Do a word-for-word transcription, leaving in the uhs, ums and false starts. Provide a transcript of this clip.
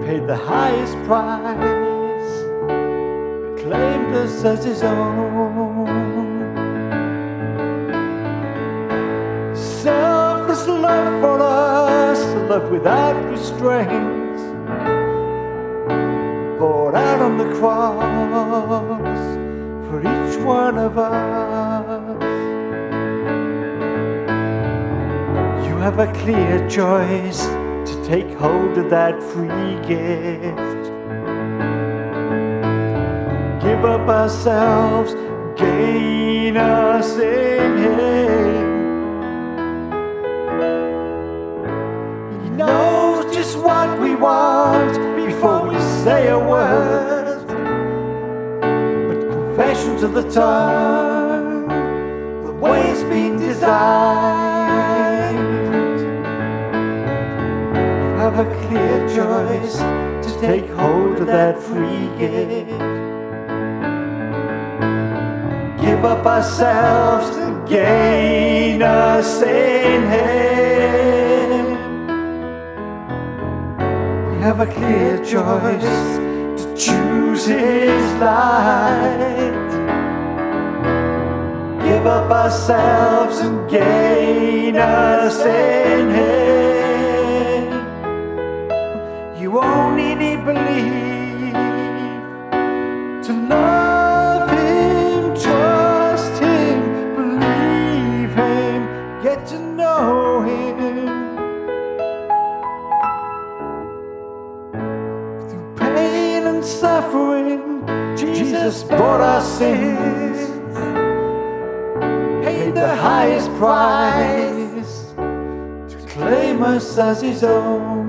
paid the highest price, claimed us as his own. Selfless love for us, a love without restraints, poured out on the cross for each one of us. You have a clear choice to take hold of that free gift. Give up ourselves, gain us in Him. He knows just what we want before we say a word, but confessions of the tongue, the way it's been designed. Have a clear choice to take hold of that free gift. Give up ourselves and gain us in Him. We have a clear choice to choose His light. Give up ourselves and gain us in Him. You only need belief to love Him, trust Him, believe Him, get to know Him. Through pain and suffering, Jesus bore our sins, paid the highest price to claim us as His own.